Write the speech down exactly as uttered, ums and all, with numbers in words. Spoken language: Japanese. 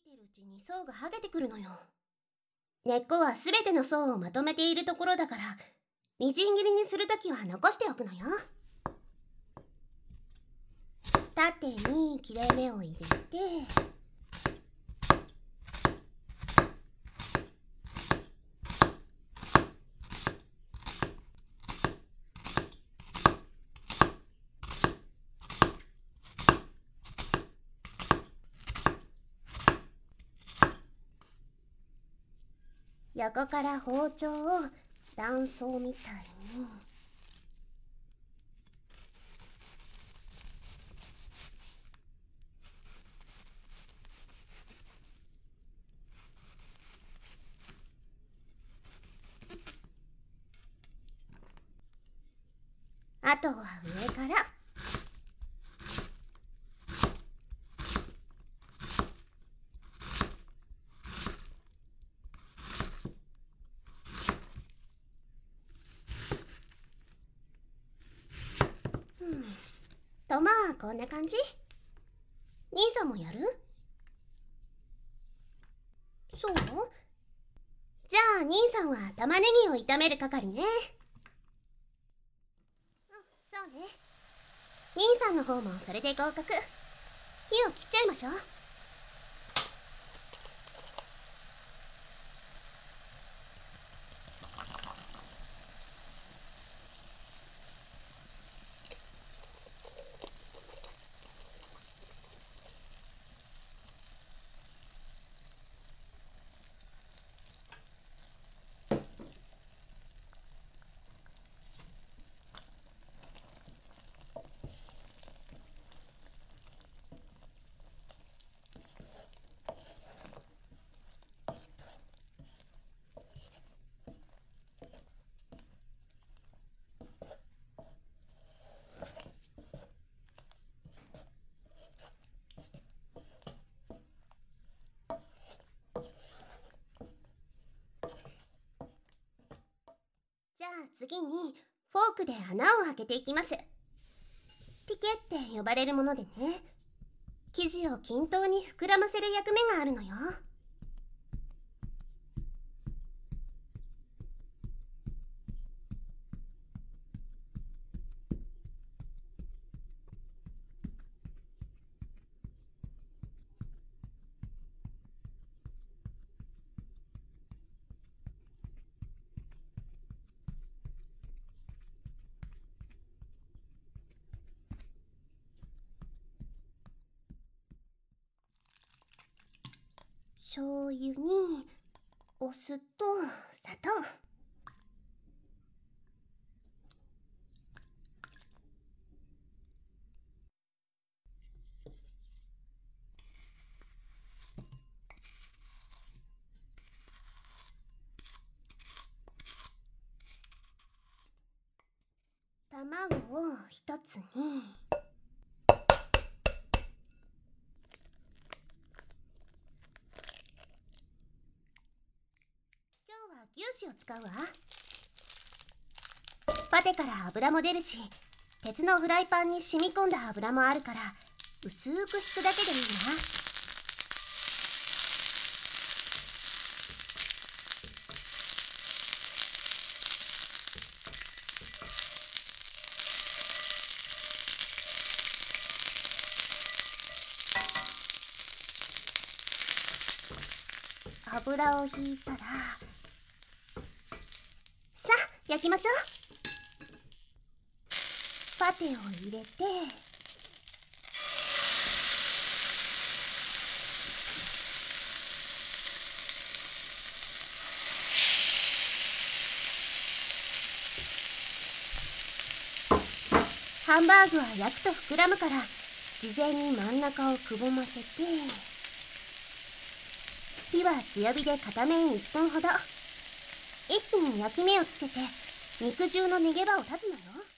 てるうちに層が剥げてくるのよ。根っこはすべての層をまとめているところだから、みじん切りにするときは残しておくのよ。縦に切れ目を入れて、横から包丁を断層みたいに。あとは上から。とまあこんな感じ。兄さんもやる？そう？じゃあ兄さんは玉ねぎを炒める係ね。うん、そうね。兄さんの方もそれで合格。火を切っちゃいましょう。じゃあ次にフォークで穴を開けていきます。ピケって呼ばれるものでね、生地を均等に膨らませる役目があるのよ。醤油にお酢と砂糖。卵を一つに。牛脂を使うわ。パテから油も出るし、鉄のフライパンに染み込んだ油もあるから、薄く引くだけでいいな。油を引いたら、さあ焼きましょう。パテを入れて、ハンバーグは焼くと膨らむから、事前に真ん中をくぼませて、火は強火で片面いっぷんほど。一気に焼き目をつけて肉汁の逃げ場を断つのよ。